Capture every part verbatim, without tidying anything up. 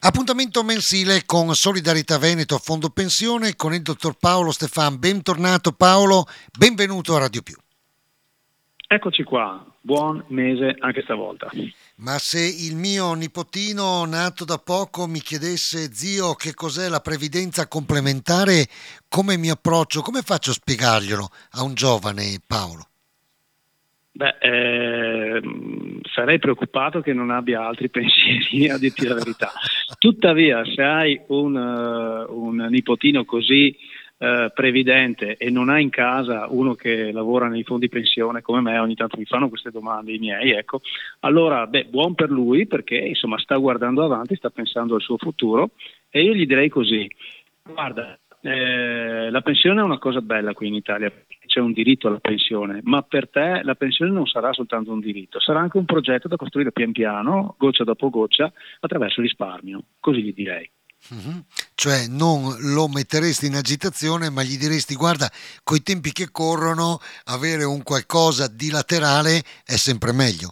Appuntamento mensile con Solidarietà Veneto Fondo Pensione con il dottor Paolo Stefan. Bentornato Paolo, benvenuto a Radio Più. Eccoci qua, buon mese anche stavolta. Ma se il mio nipotino nato da poco mi chiedesse: zio, che cos'è la previdenza complementare, come mi approccio, come faccio a spiegarglielo a un giovane, Paolo? Beh, ehm, sarei preoccupato che non abbia altri pensieri, a dirti la verità. Tuttavia, se hai un, uh, un nipotino così uh, previdente e non hai in casa uno che lavora nei fondi pensione come me, ogni tanto mi fanno queste domande i miei, ecco, allora, beh, buon per lui perché insomma sta guardando avanti, sta pensando al suo futuro e io gli direi così: guarda, eh, la pensione è una cosa bella qui in Italia, c'è un diritto alla pensione, ma per te la pensione non sarà soltanto un diritto, sarà anche un progetto da costruire pian piano, goccia dopo goccia, attraverso il risparmio, così gli direi. Mm-hmm. Cioè non lo metteresti in agitazione, ma gli diresti: guarda, coi tempi che corrono avere un qualcosa di laterale è sempre meglio.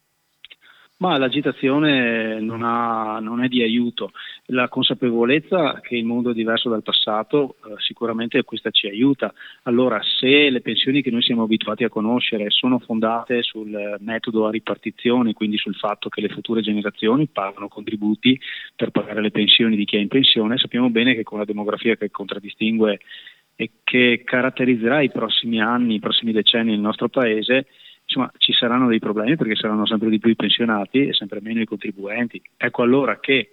Ma l'agitazione non, ha, non è di aiuto, la consapevolezza che il mondo è diverso dal passato eh, sicuramente questa ci aiuta. Allora, se le pensioni che noi siamo abituati a conoscere sono fondate sul metodo a ripartizione, quindi sul fatto che le future generazioni pagano contributi per pagare le pensioni di chi è in pensione, sappiamo bene che con la demografia che contraddistingue e che caratterizzerà i prossimi anni, i prossimi decenni nel nostro paese, insomma, ci saranno dei problemi perché saranno sempre di più i pensionati e sempre meno i contribuenti. Ecco allora che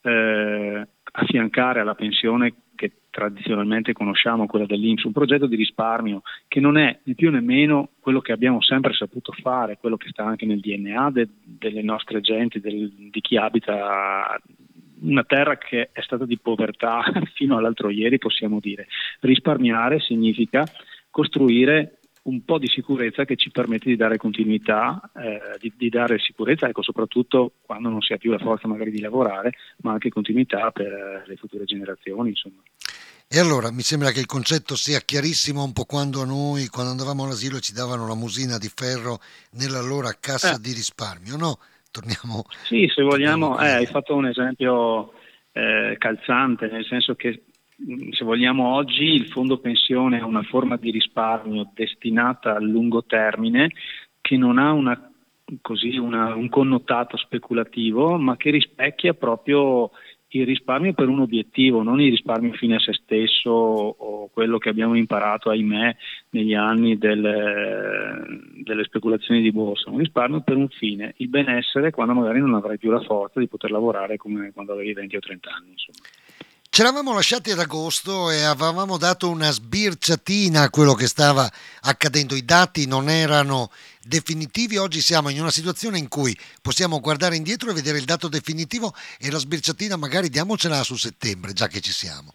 eh, affiancare alla pensione che tradizionalmente conosciamo, quella dell'I N P S, un progetto di risparmio che non è né più né meno quello che abbiamo sempre saputo fare, quello che sta anche nel D N A de, delle nostre genti, del, di chi abita una terra che è stata di povertà fino all'altro ieri, possiamo dire. Risparmiare significa costruire un po' di sicurezza che ci permette di dare continuità, eh, di, di dare sicurezza, ecco, soprattutto quando non si ha più la forza magari di lavorare, ma anche continuità per le future generazioni, insomma. E allora mi sembra che il concetto sia chiarissimo, un po' quando a noi, quando andavamo all'asilo, ci davano la musina di ferro nella loro cassa Eh, di risparmio, no? Torniamo, sì, se torniamo vogliamo, eh, qui. hai fatto un esempio eh, calzante, nel senso che mh, se vogliamo oggi il fondo pensione è una forma di risparmio destinata a lungo termine che non ha una, così, una, un connotato speculativo, ma che rispecchia proprio il risparmio per un obiettivo, non il risparmio fine a se stesso o quello che abbiamo imparato, ahimè, negli anni delle, delle speculazioni di borsa, un risparmio per un fine, il benessere quando magari non avrai più la forza di poter lavorare come quando avevi venti o trenta anni, insomma. Ce l'avevamo lasciati ad agosto e avevamo dato una sbirciatina a quello che stava accadendo. I dati non erano definitivi. Oggi siamo in una situazione in cui possiamo guardare indietro e vedere il dato definitivo, e la sbirciatina magari diamocela su settembre, già che ci siamo.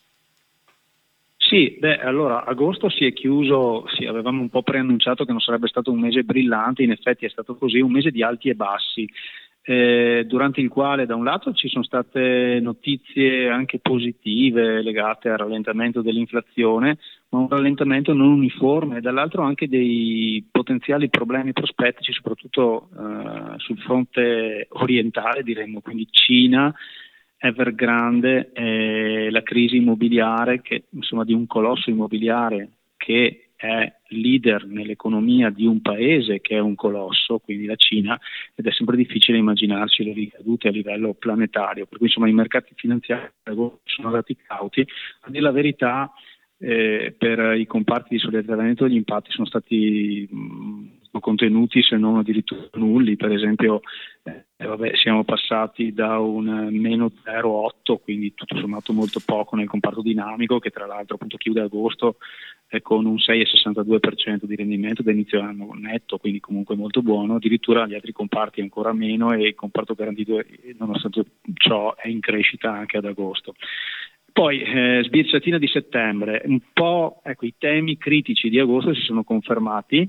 Sì, beh, allora agosto si è chiuso, sì, avevamo un po' preannunciato che non sarebbe stato un mese brillante, in effetti è stato così, un mese di alti e bassi. Eh, durante il quale da un lato ci sono state notizie anche positive legate al rallentamento dell'inflazione, ma un rallentamento non uniforme, e dall'altro anche dei potenziali problemi prospettici, soprattutto eh, sul fronte orientale, diremmo, quindi Cina, Evergrande, eh, la crisi immobiliare, che, insomma, di un colosso immobiliare che è leader nell'economia di un paese che è un colosso, quindi la Cina, ed è sempre difficile immaginarci le ricadute a livello planetario, per cui insomma i mercati finanziari sono stati cauti. A dire la verità, eh, per i comparti di Solidarietà Veneto gli impatti sono stati mh, contenuti, se non addirittura nulli. Per esempio eh, vabbè, siamo passati da un meno zero virgola otto, quindi tutto sommato molto poco nel comparto dinamico, che tra l'altro appunto chiude agosto eh, con un sei virgola sessantadue per cento di rendimento da inizio anno netto, quindi comunque molto buono. Addirittura gli altri comparti ancora meno, e il comparto garantito nonostante ciò è in crescita anche ad agosto. Poi eh, sbirciatina di settembre, un po' ecco, i temi critici di agosto si sono confermati,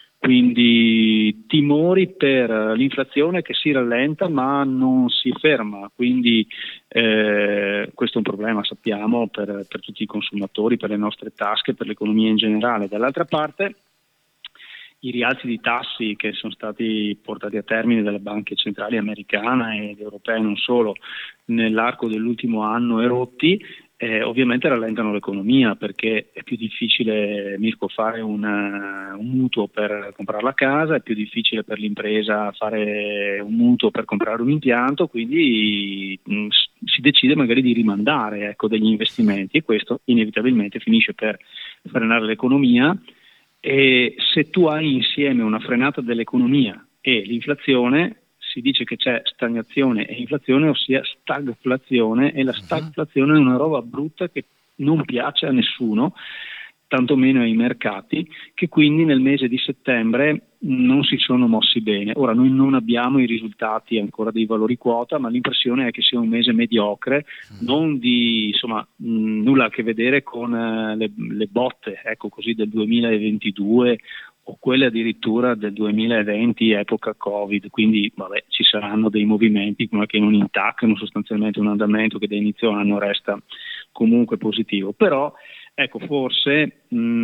quindi timori per l'inflazione che si rallenta ma non si ferma, quindi eh, questo è un problema, sappiamo, per, per tutti i consumatori, per le nostre tasche, per l'economia in generale. Dall'altra parte i rialzi di tassi che sono stati portati a termine dalle banche centrali americana ed europee non solo nell'arco dell'ultimo anno e rotti, eh, ovviamente rallentano l'economia, perché è più difficile, Mirko, fare una, un mutuo per comprare la casa, è più difficile per l'impresa fare un mutuo per comprare un impianto, quindi mh, si decide magari di rimandare, ecco, degli investimenti, e questo inevitabilmente finisce per frenare l'economia. E se tu hai insieme una frenata dell'economia e l'inflazione, si dice che c'è stagnazione e inflazione, ossia stagflazione, e la stagflazione è una roba brutta che non piace a nessuno, tantomeno ai mercati, che quindi nel mese di settembre non si sono mossi bene. Ora noi non abbiamo i risultati ancora dei valori quota, ma l'impressione è che sia un mese mediocre, non di insomma mh, nulla a che vedere con uh, le, le botte, ecco così, del duemilaventidue o quelle addirittura del duemilaventi epoca Covid, quindi vabbè, ci saranno dei movimenti ma che non intaccano sostanzialmente un andamento che da inizio anno resta comunque positivo. Però ecco, forse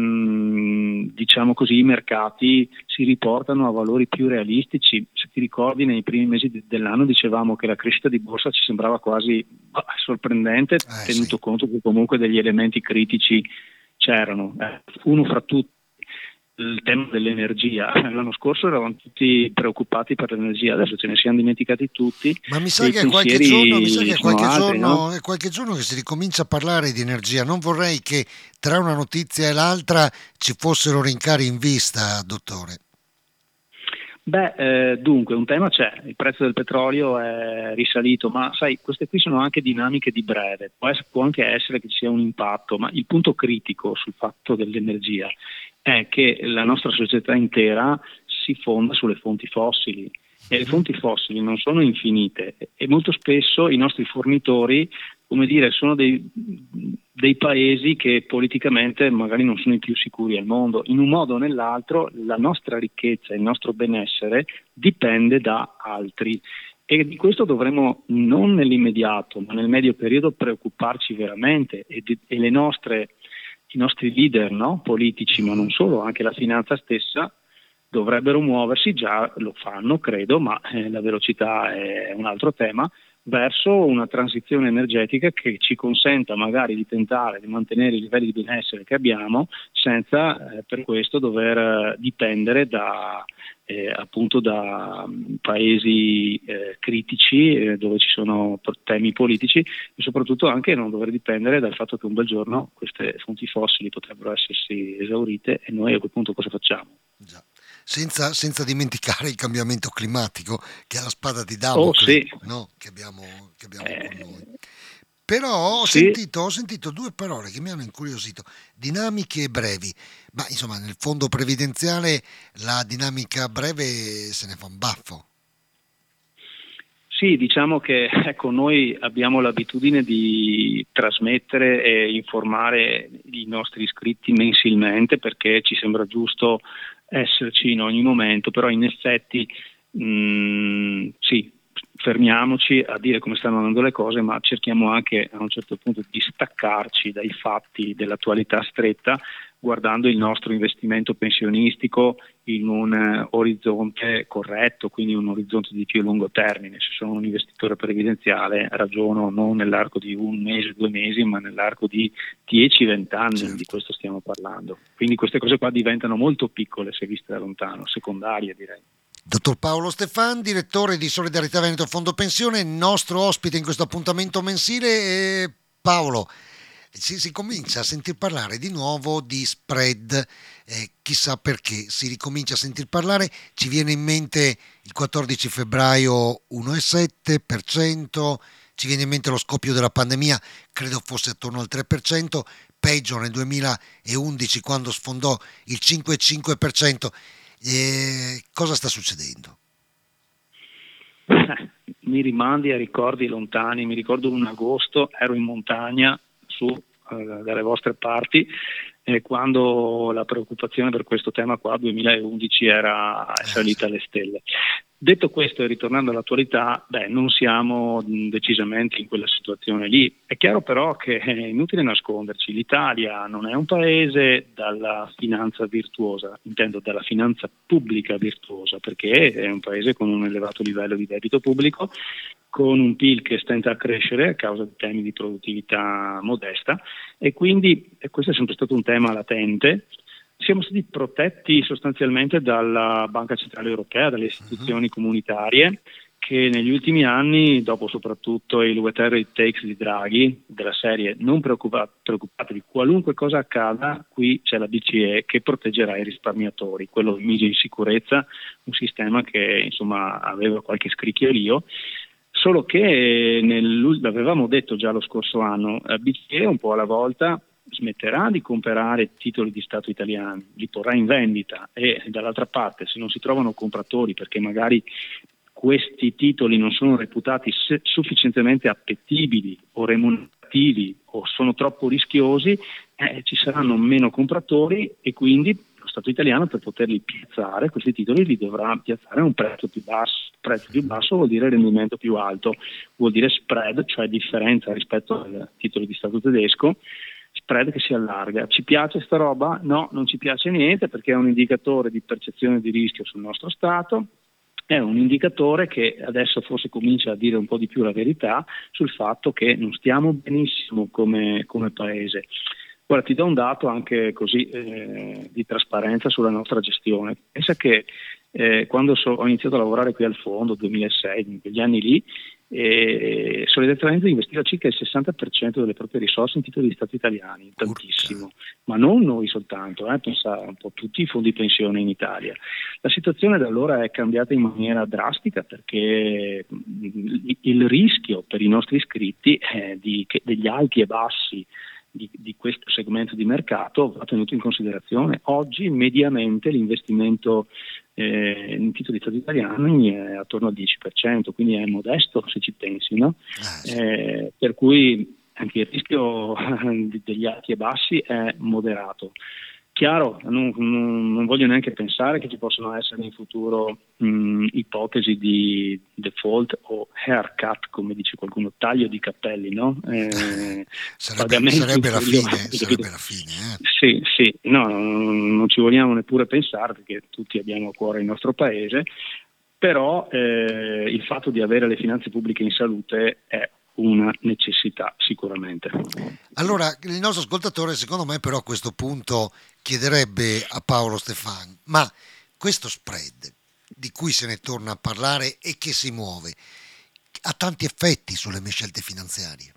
mh, diciamo così, i mercati si riportano a valori più realistici. Se ti ricordi, nei primi mesi de- dell'anno dicevamo che la crescita di borsa ci sembrava quasi bah, sorprendente, eh, tenuto sì. conto che comunque degli elementi critici c'erano. Eh, uno fra tutti il tema dell'energia. L'anno scorso eravamo tutti preoccupati per l'energia, adesso ce ne siamo dimenticati tutti. Ma mi sa E i che qualche giorno, mi sa pensieri che sono qualche altri, no? giorno, è qualche giorno che si ricomincia a parlare di energia. Non vorrei che tra una notizia e l'altra ci fossero rincari in vista, dottore. Beh, eh, dunque, un tema c'è, il prezzo del petrolio è risalito, ma sai, queste qui sono anche dinamiche di breve, può, essere, può anche essere che ci sia un impatto, ma il punto critico sul fatto dell'energia è che la nostra società intera si fonda sulle fonti fossili, e le fonti fossili non sono infinite, e molto spesso i nostri fornitori, come dire, sono dei, dei paesi che politicamente magari non sono i più sicuri al mondo. In un modo o nell'altro la nostra ricchezza, il nostro benessere dipende da altri, e di questo dovremmo non nell'immediato ma nel medio periodo preoccuparci veramente, e, di, e le nostre, i nostri leader, no? Politici, ma non solo, anche la finanza stessa dovrebbero muoversi, già lo fanno credo, ma eh, la velocità è un altro tema, verso una transizione energetica che ci consenta magari di tentare di mantenere i livelli di benessere che abbiamo senza eh, per questo dover eh, dipendere da eh, appunto da um, paesi eh, critici eh, dove ci sono temi politici, e soprattutto anche non dover dipendere dal fatto che un bel giorno queste fonti fossili potrebbero essersi esaurite, e noi a quel punto cosa facciamo? Già. Senza, senza dimenticare il cambiamento climatico, che è la spada di Oh Damocle, sì, no? che abbiamo, che abbiamo con noi. eh, Però ho sì. sentito, ho sentito due parole che mi hanno incuriosito, dinamiche e brevi. Ma insomma, nel fondo previdenziale la dinamica breve se ne fa un baffo. Sì, diciamo che ecco, noi abbiamo l'abitudine di trasmettere e informare i nostri iscritti mensilmente, perché ci sembra giusto esserci in ogni momento, però in effetti mh, sì, fermiamoci a dire come stanno andando le cose, ma cerchiamo anche a un certo punto di staccarci dai fatti dell'attualità stretta, guardando il nostro investimento pensionistico in un uh, orizzonte corretto, quindi un orizzonte di più lungo termine. Se sono un investitore previdenziale ragiono non nell'arco di un mese, due mesi, ma nell'arco di dieci venti anni, Certo. Di questo stiamo parlando. Quindi queste cose qua diventano molto piccole se viste da lontano, secondarie direi. Dottor Paolo Stefan, direttore di Solidarietà Veneto Fondo Pensione, nostro ospite in questo appuntamento mensile. E Paolo, si, si comincia a sentir parlare di nuovo di spread, eh, chissà perché si ricomincia a sentir parlare, ci viene in mente il quattordici febbraio uno virgola sette per cento, ci viene in mente lo scoppio della pandemia, credo fosse attorno al tre per cento, peggio nel duemilaundici quando sfondò il cinque virgola cinque per cento. Eh, cosa sta succedendo? Mi rimandi a ricordi lontani, mi ricordo un agosto, ero in montagna su eh, dalle vostre parti, eh, quando la preoccupazione per questo tema qua duemilaundici era salita alle stelle. Detto questo e ritornando all'attualità, beh, non siamo decisamente in quella situazione lì. È chiaro però che è inutile nasconderci, l'Italia non è un paese dalla finanza virtuosa, intendo dalla finanza pubblica virtuosa, perché è un paese con un elevato livello di debito pubblico, con un P I L che stenta a crescere a causa di temi di produttività modesta e quindi e questo è sempre stato un tema latente. Siamo stati protetti sostanzialmente dalla Banca Centrale Europea, dalle istituzioni comunitarie che negli ultimi anni, dopo soprattutto il whatever it takes di Draghi, della serie non preoccupa- preoccupatevi, qualunque cosa accada, qui c'è la B C E che proteggerà i risparmiatori. Quello mise in sicurezza un sistema che insomma aveva qualche scricchiolio. Solo che nel, l'avevamo detto già lo scorso anno, la B C E un po' alla volta smetterà di comprare titoli di Stato italiani, li porrà in vendita e dall'altra parte se non si trovano compratori perché magari questi titoli non sono reputati se- sufficientemente appetibili o remunerativi o sono troppo rischiosi, eh, ci saranno meno compratori e quindi lo Stato italiano per poterli piazzare, questi titoli li dovrà piazzare a un prezzo più basso. Prezzo più basso vuol dire rendimento più alto, vuol dire spread, cioè differenza rispetto al titolo di Stato tedesco, spread che si allarga. Ci piace sta roba? No, non ci piace niente perché è un indicatore di percezione di rischio sul nostro Stato, è un indicatore che adesso forse comincia a dire un po' di più la verità sul fatto che non stiamo benissimo come, come paese. Guarda, ti do un dato anche così eh, di trasparenza sulla nostra gestione. Pensa che eh, quando so, ho iniziato a lavorare qui al fondo, duemilasei, in quegli anni lì, e Solidarietà investiva circa il sessanta per cento delle proprie risorse in titoli di Stato italiani, tantissimo, ma non noi soltanto, eh, pensa un po' tutti i fondi pensione in Italia. La situazione da allora è cambiata in maniera drastica perché il rischio per i nostri iscritti è di, che, degli alti e bassi Di, di questo segmento di mercato va tenuto in considerazione. Oggi mediamente l'investimento eh, in titoli di Stato italiani è attorno al dieci per cento, quindi è modesto se ci pensi, no? Eh, per cui anche il rischio degli alti e bassi è moderato. Chiaro, non, non, non voglio neanche pensare che ci possono essere in futuro mh, ipotesi di default o haircut, come dice qualcuno, taglio di capelli, no? Eh, sarebbe, sarebbe, la fine, sarebbe la fine. Eh. Sì, sì, no, non, non ci vogliamo neppure pensare perché tutti abbiamo a cuore il nostro paese, però eh, il fatto di avere le finanze pubbliche in salute è una necessità sicuramente. Allora, il nostro ascoltatore secondo me però a questo punto chiederebbe a Paolo Stefan, ma questo spread di cui se ne torna a parlare e che si muove ha tanti effetti sulle mie scelte finanziarie?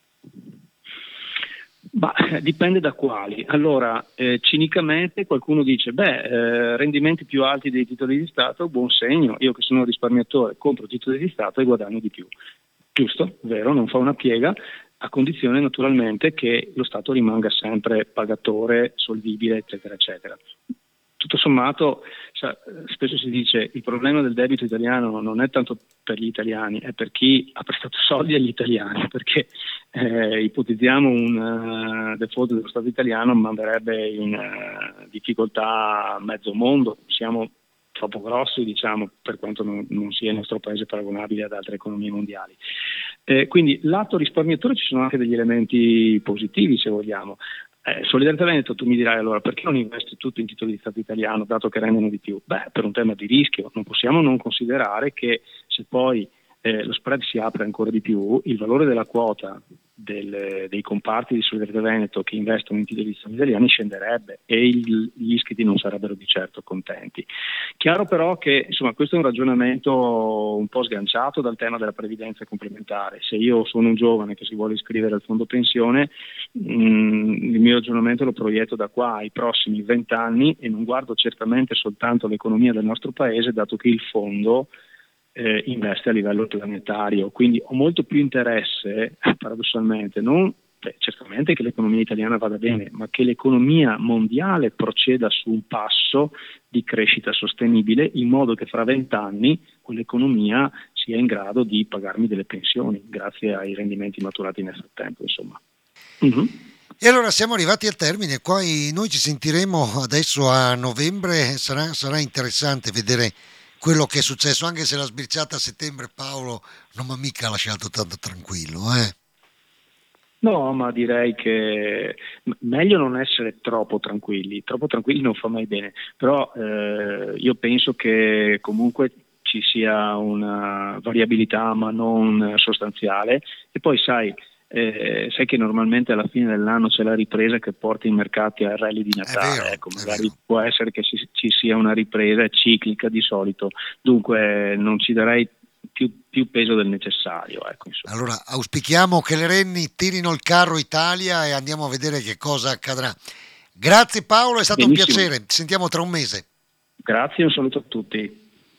Bah, dipende da quali. Allora, eh, cinicamente qualcuno dice, beh, eh, rendimenti più alti dei titoli di Stato, buon segno, io che sono risparmiatore compro titoli di Stato e guadagno di più. Giusto, vero, non fa una piega, a condizione naturalmente che lo Stato rimanga sempre pagatore, solvibile, eccetera, eccetera. Tutto sommato, cioè, spesso si dice il problema del debito italiano non è tanto per gli italiani, è per chi ha prestato soldi agli italiani, perché eh, ipotizziamo un uh, default dello Stato italiano manderebbe in uh, difficoltà mezzo mondo, siamo troppo grossi, diciamo, per quanto non, non sia il nostro paese paragonabile ad altre economie mondiali. Eh, quindi lato risparmiatore ci sono anche degli elementi positivi, se vogliamo. Eh, Solidarietà Veneto, tu mi dirai allora perché non investi tutto in titoli di Stato italiano dato che rendono di più? Beh, per un tema di rischio, non possiamo non considerare che se poi eh, lo spread si apre ancora di più, il valore della quota del, dei comparti di Solidarietà Veneto che investono in titoli di Stato italiani scenderebbe e il, gli iscritti non sarebbero di certo contenti. Chiaro però che insomma questo è un ragionamento un po' sganciato dal tema della previdenza complementare. Se io sono un giovane che si vuole iscrivere al fondo pensione, mh, il mio ragionamento lo proietto da qua ai prossimi vent'anni e non guardo certamente soltanto l'economia del nostro paese, dato che il fondo Eh, investe a livello planetario, quindi ho molto più interesse, paradossalmente, non beh, certamente che l'economia italiana vada bene, ma che l'economia mondiale proceda su un passo di crescita sostenibile in modo che fra vent'anni quell'economia sia in grado di pagarmi delle pensioni grazie ai rendimenti maturati nel frattempo, insomma. Mm-hmm. E allora siamo arrivati al termine, poi noi ci sentiremo adesso a novembre, sarà, sarà interessante vedere quello che è successo, anche se la sbirciata a settembre, Paolo, non mi ha mica lasciato tanto tranquillo, eh? No, ma direi che m- meglio non essere troppo tranquilli, troppo tranquilli non fa mai bene, però eh, io penso che comunque ci sia una variabilità ma non sostanziale e poi sai, eh, sai che normalmente alla fine dell'anno c'è la ripresa che porta i mercati al rally di È vero, Natale, ecco, è magari vero. può essere che ci, ci sia una ripresa ciclica di solito, dunque non ci darei più, più peso del necessario, ecco, insomma. Allora, auspichiamo che le Renni tirino il carro Italia e andiamo a vedere che cosa accadrà. Grazie Paolo, è stato un Benissimo, piacere. Ci sentiamo tra un mese. grazie e un saluto a tutti.